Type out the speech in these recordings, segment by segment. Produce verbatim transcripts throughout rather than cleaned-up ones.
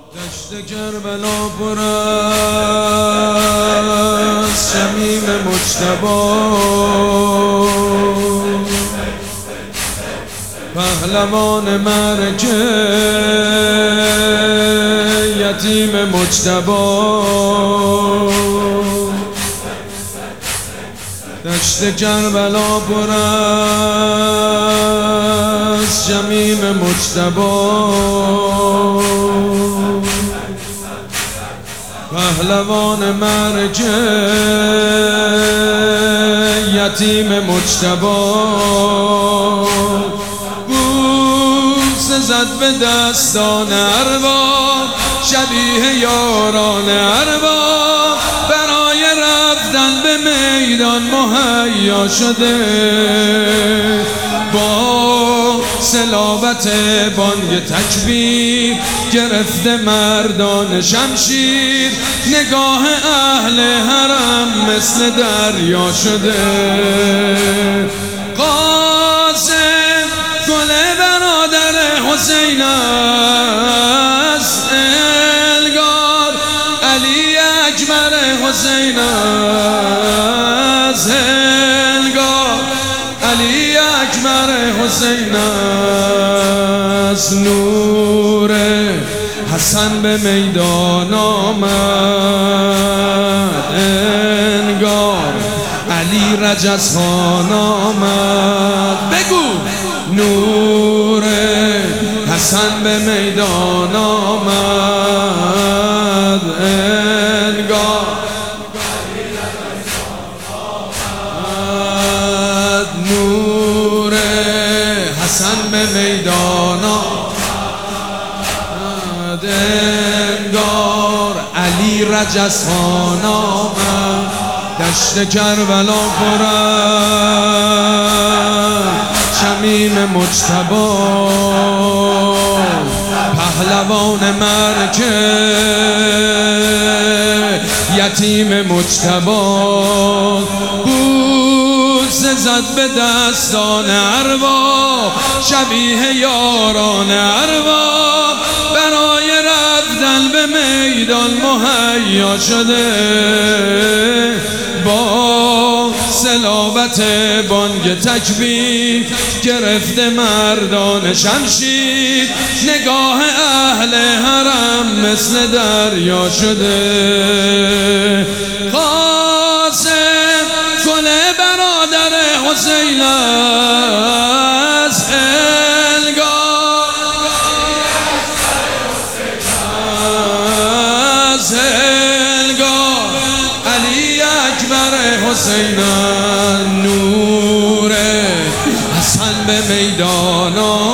دشت کربلا پر از شمیم مجتبی، پهلوان مرگ یتیم مجتبی. دشت کربلا پر از شمیم مجتبی، پهلوان مرگ یتیم مجتبی. بوسه زد به دستان ارباب، شبیه یاران ارباب، برای رفتن به میدان مهیا شده. با صلابت بانگ تکبیر گرفته مردان شمشیر، نگاه اهل حرم مثل دریا شده. قاسم گل برادر حسین است، الگار علی اکبر حسین است، الگار علی اکبر حسین است. نور حسن به میدان آمد، انگار علی رجزخان آمد. بگو نور حسن به میدان آمد، انگار علی رجزخان آمد. نور حسن به میدان آمد، انگار علی رجزخان آمد. دشت کربلا پر از شمیم مجتبی، پهلوان مرگ یتیم مجتبی. بوسه زد به دستان ارباب، شبیه یاران ارباب، برای رفتن به میدان مهیا شده. با صلابت بانگ تکبیر گرفته مردان شمشیر، نگاه اهل حرم مثل دریا شده. قاسم گل برادر حسین است، الگار است، الگار علی اکبر حسین. نور حسن به میدان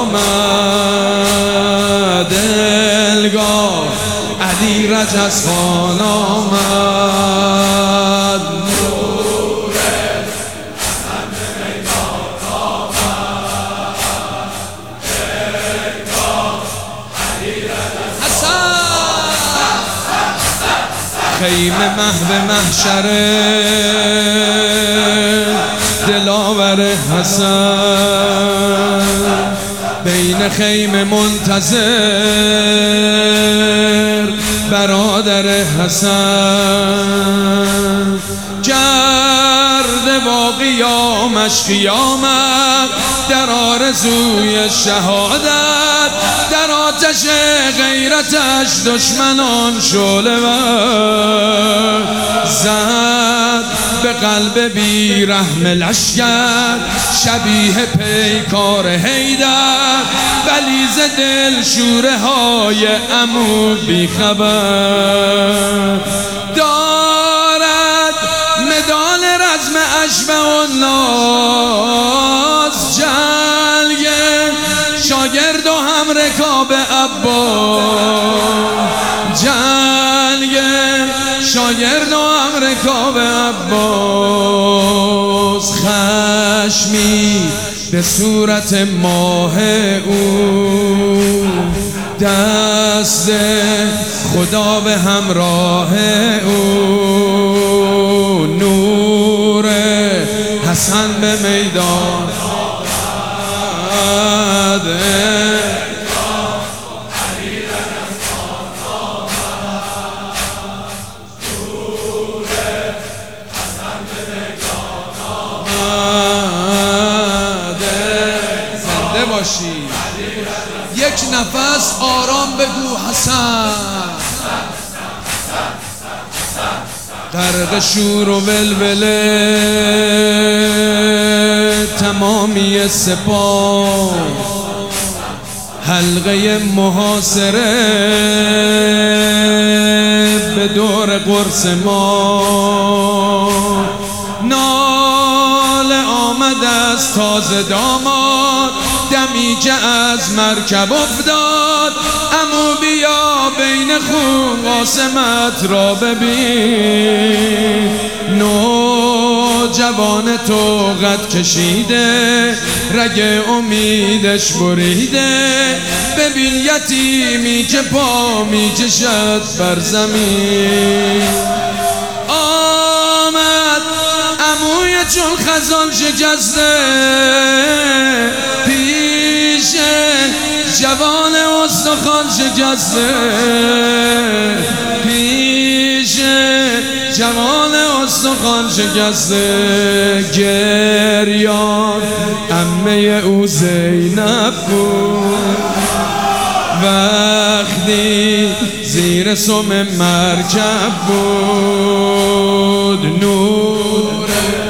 آمد، الگار علی رجزخان آمد. نور حسن به میدان آمد، الگار علی رجزخان. خیمه محو محشره دلاور حسن، بین خیمه منتظر برادر حسن. کرده با قیامش قیامت، در آرزوی شهادت، در آتش غیرتش دشمنان شعله ور زد. به قلب بی رحم لشکر شبیه پیکار حیدر، ولی ز دل شوره های عمو بی خبر. دارد مدال رزم اشبه الناس، جنگ شاگرد و هم رکاب عباس، جنگ شاگرد و هم رکاب عباس. خشمی به صورت ماه او، دست خدا به همراه او. نور حسن به میدان آمد، یک نفس آرام بگو حسن. غرق شور و ولوله تمامی سپاه، حلقه محاصره به دور قرص ما. ناله آمد از تازه داماد، دمیجه از مرکب افتاد. عمو بیا بین خون قاسمت را ببین. نوجوان تو قد کشیده، رگ امیدش بریده. ببین یتیمی که پا می کشد بر زمین. آمد عموی چون خزان شکسته، پیش جوان استخوان شکسته. پیش جوان استخوان شکسته. گریان عمه او زینب بود، وقتی زیر سم مرکب بود. نور